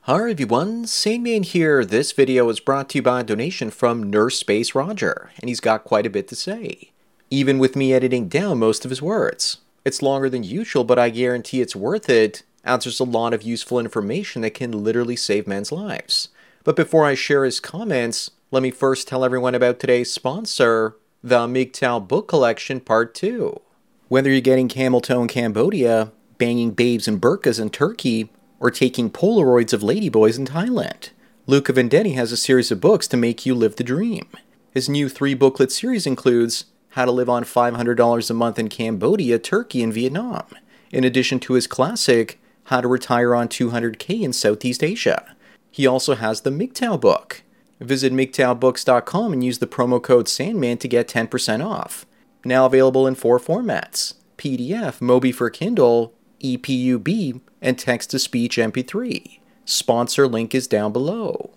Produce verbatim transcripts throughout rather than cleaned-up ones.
Hi everyone, Sandman here. This video is brought to you by a donation from Nurse Space Roger, and he's got quite a bit to say. Even with me editing down most of his words. It's longer than usual, but I guarantee it's worth it, as there's a lot of useful information that can literally save men's lives. But before I share his comments, let me first tell everyone about today's sponsor, the M G T O W Book Collection Part two. Whether you're getting camel toe in Cambodia, banging babes in burqas in Turkey, or taking Polaroids of ladyboys in Thailand, Luca Vendetti has a series of books to make you live the dream. His new three-booklet series includes How to Live on five hundred dollars a Month in Cambodia, Turkey, and Vietnam, in addition to his classic How to Retire on two hundred K in Southeast Asia. He also has the M G T O W book. Visit M G T O W books dot com and use the promo code Sandman to get ten percent off. Now available in four formats: P D F, Mobi for Kindle, E P U B, and text-to-speech M P three. Sponsor link is down below.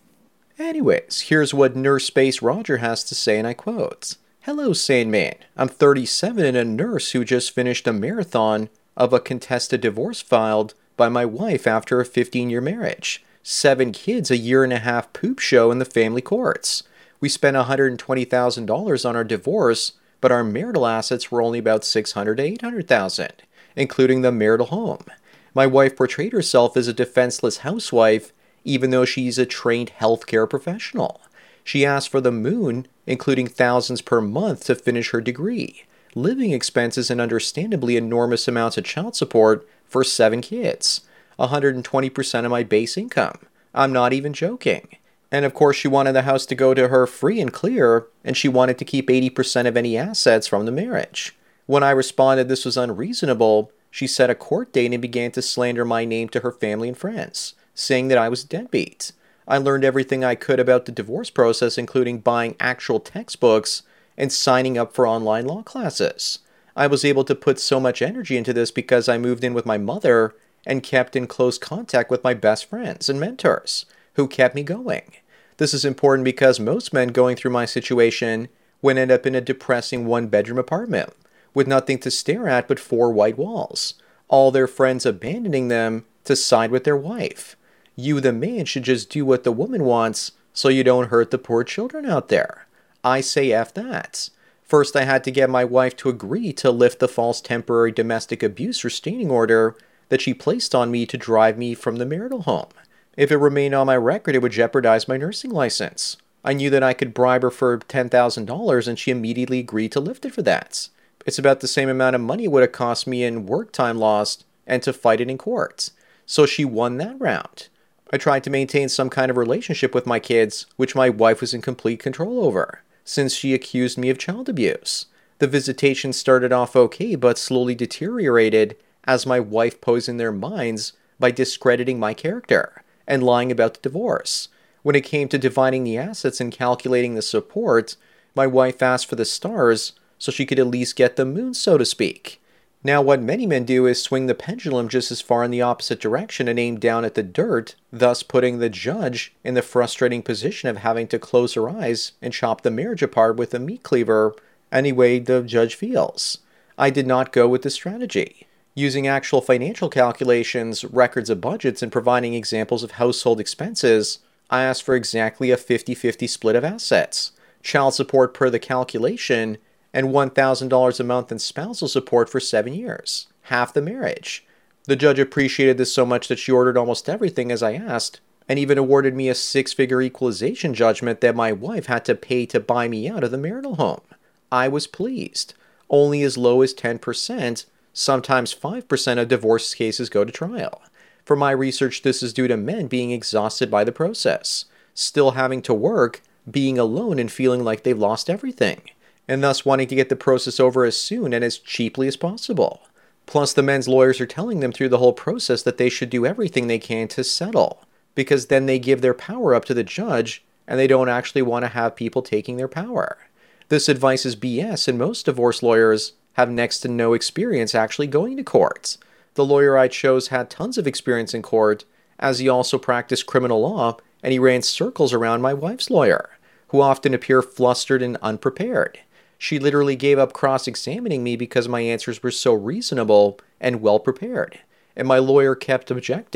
Anyways, here's what Nurse Space Roger has to say, and I quote, "Hello, Sandman. I'm thirty-seven and a nurse who just finished a marathon of a contested divorce filed by my wife after a fifteen-year marriage. Seven kids, a year and a half poop show in the family courts. We spent one hundred twenty thousand dollars on our divorce, but our marital assets were only about six hundred thousand to eight hundred thousand dollars, including the marital home. My wife portrayed herself as a defenseless housewife, even though she's a trained healthcare professional. She asked for the moon, including thousands per month to finish her degree, living expenses, and understandably enormous amounts of child support for seven kids. one hundred twenty percent of my base income. I'm not even joking. And of course she wanted the house to go to her free and clear, and she wanted to keep eighty percent of any assets from the marriage. When I responded this was unreasonable, she set a court date and began to slander my name to her family and friends, saying that I was a deadbeat. I learned everything I could about the divorce process, including buying actual textbooks and signing up for online law classes. I was able to put so much energy into this because I moved in with my mother and kept in close contact with my best friends and mentors, who kept me going. This is important because most men going through my situation would end up in a depressing one-bedroom apartment, with nothing to stare at but four white walls, all their friends abandoning them to side with their wife. You, the man, should just do what the woman wants so you don't hurt the poor children out there. I say F that. First, I had to get my wife to agree to lift the false temporary domestic abuse restraining order that she placed on me to drive me from the marital home. If it remained on my record, it would jeopardize my nursing license. I knew that I could bribe her for ten thousand dollars, and she immediately agreed to lift it for that. It's about the same amount of money it would have cost me in work time lost and to fight it in court. So she won that round. I tried to maintain some kind of relationship with my kids, which my wife was in complete control over, since she accused me of child abuse. The visitation started off okay, but slowly deteriorated as my wife poisoned their minds by discrediting my character and lying about the divorce. When it came to dividing the assets and calculating the support, my wife asked for the stars so she could at least get the moon, so to speak. Now, what many men do is swing the pendulum just as far in the opposite direction and aim down at the dirt, thus putting the judge in the frustrating position of having to close her eyes and chop the marriage apart with a meat cleaver any way the judge feels. I did not go with this strategy. Using actual financial calculations, records of budgets, and providing examples of household expenses, I asked for exactly a fifty-fifty split of assets, child support per the calculation, and one thousand dollars a month in spousal support for seven years, half the marriage. The judge appreciated this so much that she ordered almost everything as I asked, and even awarded me a six-figure equalization judgment that my wife had to pay to buy me out of the marital home. I was pleased. Only as low as ten percent, sometimes five percent of divorce cases go to trial. For my research, this is due to men being exhausted by the process, still having to work, being alone, and feeling like they've lost everything, and thus wanting to get the process over as soon and as cheaply as possible. Plus, the men's lawyers are telling them through the whole process that they should do everything they can to settle, because then they give their power up to the judge, and they don't actually want to have people taking their power. This advice is B S, and most divorce lawyers have next to no experience actually going to court. The lawyer I chose had tons of experience in court, as he also practiced criminal law, and he ran circles around my wife's lawyer, who often appear flustered and unprepared. She literally gave up cross-examining me because my answers were so reasonable and well-prepared, and my lawyer kept objecting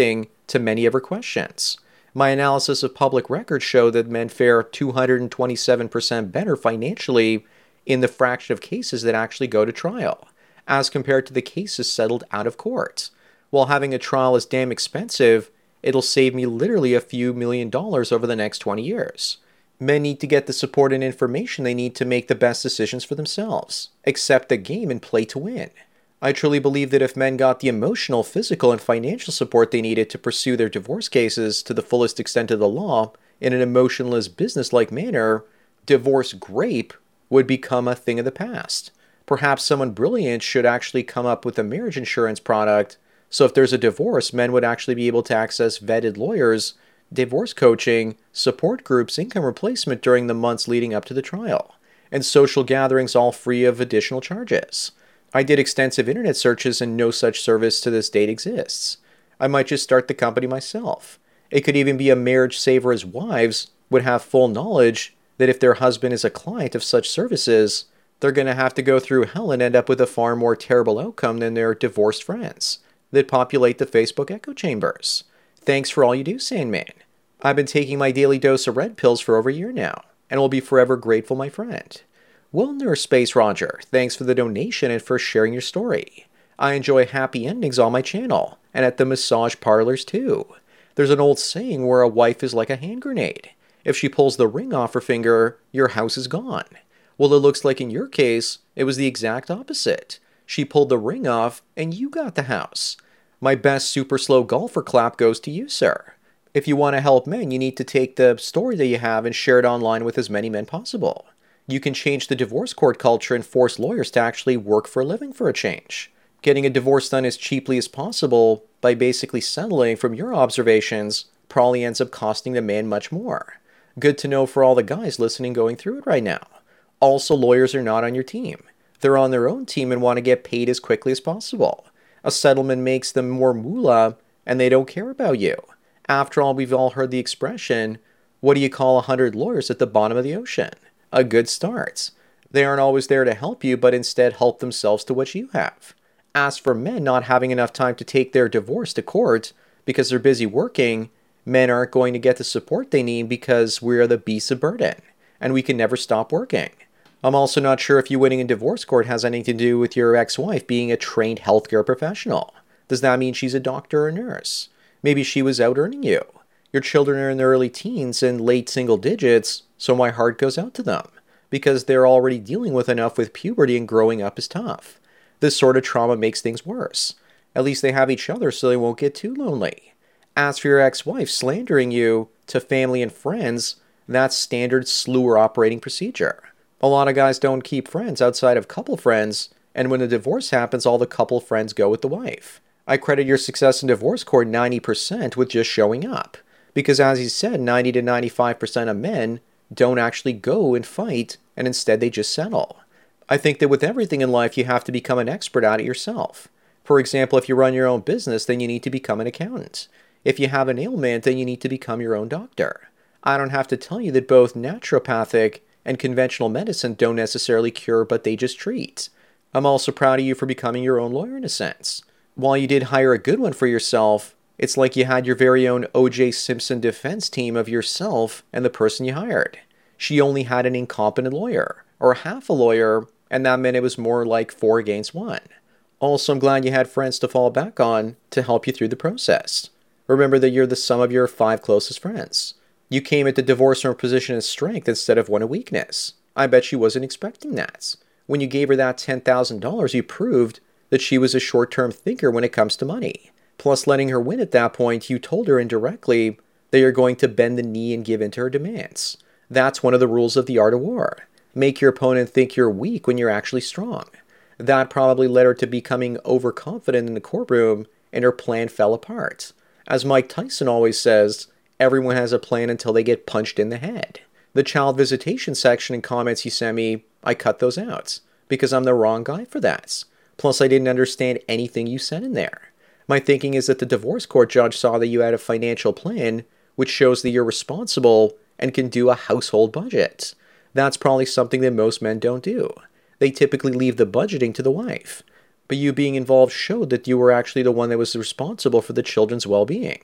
to many of her questions. My analysis of public records showed that men fare two hundred twenty-seven percent better financially in the fraction of cases that actually go to trial, as compared to the cases settled out of court. While having a trial is damn expensive, it'll save me literally a few million dollars over the next twenty years. Men need to get the support and information they need to make the best decisions for themselves, accept the game and play to win. I truly believe that if men got the emotional, physical, and financial support they needed to pursue their divorce cases to the fullest extent of the law in an emotionless, business-like manner, divorce grape would become a thing of the past. Perhaps someone brilliant should actually come up with a marriage insurance product, so if there's a divorce, men would actually be able to access vetted lawyers, divorce coaching, support groups, income replacement during the months leading up to the trial, and social gatherings all free of additional charges. I did extensive internet searches and no such service to this date exists. I might just start the company myself. It could even be a marriage saver as wives would have full knowledge that if their husband is a client of such services, they're going to have to go through hell and end up with a far more terrible outcome than their divorced friends that populate the Facebook echo chambers. Thanks for all you do, Sandman. I've been taking my daily dose of red pills for over a year now, and will be forever grateful, my friend. Well, Nurse Space Roger, thanks for the donation and for sharing your story. I enjoy happy endings on my channel, and at the massage parlors too. There's an old saying where a wife is like a hand grenade. If she pulls the ring off her finger, your house is gone. Well, it looks like in your case, it was the exact opposite. She pulled the ring off, and you got the house. My best super slow golfer clap goes to you, sir. If you want to help men, you need to take the story that you have and share it online with as many men possible. You can change the divorce court culture and force lawyers to actually work for a living for a change. Getting a divorce done as cheaply as possible by basically settling from your observations probably ends up costing the man much more. Good to know for all the guys listening going through it right now. Also, lawyers are not on your team. They're on their own team and want to get paid as quickly as possible. A settlement makes them more moolah and they don't care about you. After all, we've all heard the expression, what do you call a hundred lawyers at the bottom of the ocean? A good start. They aren't always there to help you, but instead help themselves to what you have. As for men not having enough time to take their divorce to court because they're busy working, men aren't going to get the support they need because we're the beasts of burden, and we can never stop working. I'm also not sure if you winning in divorce court has anything to do with your ex-wife being a trained healthcare professional. Does that mean she's a doctor or nurse? Maybe she was out earning you. Your children are in their early teens and late single digits, so my heart goes out to them, because they're already dealing with enough with puberty and growing up is tough. This sort of trauma makes things worse. At least they have each other so they won't get too lonely. As for your ex-wife slandering you to family and friends, that's standard slewer operating procedure. A lot of guys don't keep friends outside of couple friends, and when a divorce happens, all the couple friends go with the wife. I credit your success in divorce court ninety percent with just showing up. Because as he said, ninety to ninety-five percent of men don't actually go and fight, and instead they just settle. I think that with everything in life, you have to become an expert at it yourself. For example, if you run your own business, then you need to become an accountant. If you have an ailment, then you need to become your own doctor. I don't have to tell you that both naturopathic and conventional medicine don't necessarily cure, but they just treat. I'm also proud of you for becoming your own lawyer in a sense. While you did hire a good one for yourself, it's like you had your very own O J Simpson defense team of yourself and the person you hired. She only had an incompetent lawyer, or half a lawyer, and that meant it was more like four against one. Also, I'm glad you had friends to fall back on to help you through the process. Remember that you're the sum of your five closest friends. You came at the divorce from a position of strength instead of one of weakness. I bet she wasn't expecting that. When you gave her that ten thousand dollars, you proved that she was a short-term thinker when it comes to money. Plus, letting her win at that point, you told her indirectly that you're going to bend the knee and give in to her demands. That's one of the rules of the art of war. Make your opponent think you're weak when you're actually strong. That probably led her to becoming overconfident in the courtroom, and her plan fell apart. As Mike Tyson always says, everyone has a plan until they get punched in the head. The child visitation section and comments you sent me, I cut those out, because I'm the wrong guy for that. Plus, I didn't understand anything you said in there. My thinking is that the divorce court judge saw that you had a financial plan, which shows that you're responsible and can do a household budget. That's probably something that most men don't do. They typically leave the budgeting to the wife. But you being involved showed that you were actually the one that was responsible for the children's well-being.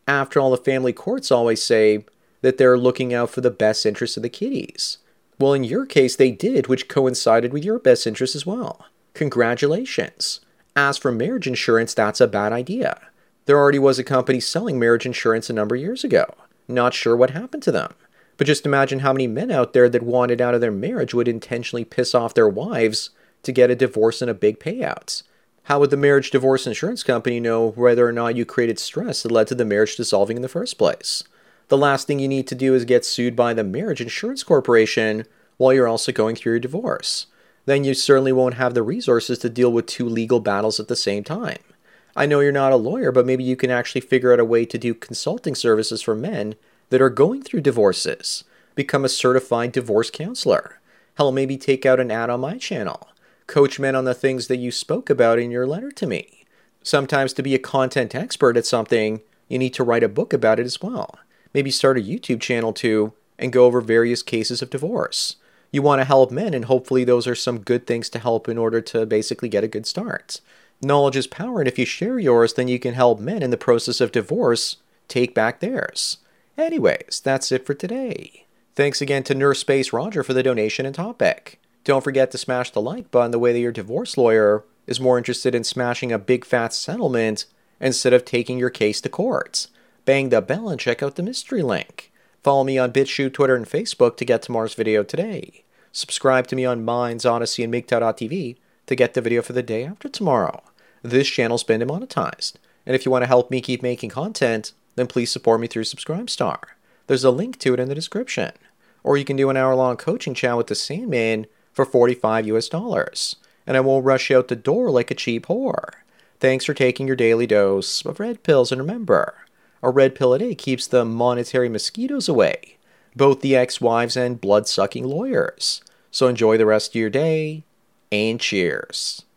After all, the family courts always say that they're looking out for the best interests of the kiddies. Well, in your case, they did, which coincided with your best interest as well. Congratulations. As for marriage insurance, that's a bad idea. There already was a company selling marriage insurance a number of years ago. Not sure what happened to them. But just imagine how many men out there that wanted out of their marriage would intentionally piss off their wives to get a divorce and a big payout. How would the marriage divorce insurance company know whether or not you created stress that led to the marriage dissolving in the first place? The last thing you need to do is get sued by the marriage insurance corporation while you're also going through your divorce. Then you certainly won't have the resources to deal with two legal battles at the same time. I know you're not a lawyer, but maybe you can actually figure out a way to do consulting services for men that are going through divorces. Become a certified divorce counselor. Hell, maybe take out an ad on my channel. Coach men on the things that you spoke about in your letter to me. Sometimes to be a content expert at something, you need to write a book about it as well. Maybe start a YouTube channel too and go over various cases of divorce. You want to help men, and hopefully those are some good things to help in order to basically get a good start. Knowledge is power, and if you share yours, then you can help men in the process of divorce take back theirs. Anyways, that's it for today. Thanks again to Nurse Space Roger for the donation and topic. Don't forget to smash the like button the way that your divorce lawyer is more interested in smashing a big fat settlement instead of taking your case to court. Bang the bell and check out the mystery link. Follow me on BitChute, Twitter, and Facebook to get tomorrow's video today. Subscribe to me on Minds, Odyssey, and M G T O W dot T V to get the video for the day after tomorrow. This channel's been demonetized, and if you want to help me keep making content, then please support me through Subscribestar. There's a link to it in the description. Or you can do an hour-long coaching chat with the Sandman for forty-five U S dollars, and I won't rush you out the door like a cheap whore. Thanks for taking your daily dose of red pills, and remember, a red pill a day keeps the monetary mosquitoes away, both the ex-wives and blood-sucking lawyers. So enjoy the rest of your day, and cheers.